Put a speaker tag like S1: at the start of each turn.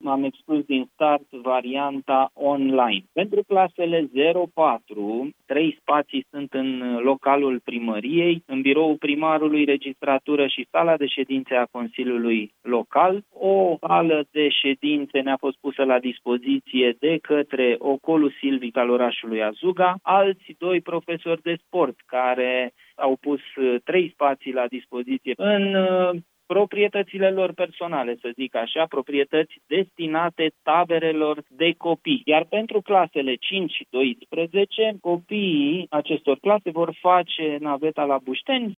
S1: am exclus din start varianta online. Pentru clasele 0-4, 3 spații sunt în localul primăriei, în biroul primarului, registratură și sala de ședințe a Consiliului Local. O sală de ședințe ne-a fost pusă la dispoziție de către Ocolul Silvic al orașului Azuga, alți 2 profesori de sport care au pus 3 spații la dispoziție în proprietățile lor personale, să zic așa, proprietăți destinate taberelor de copii. Iar pentru clasele 5-12, copiii acestor clase vor face naveta la Bușteni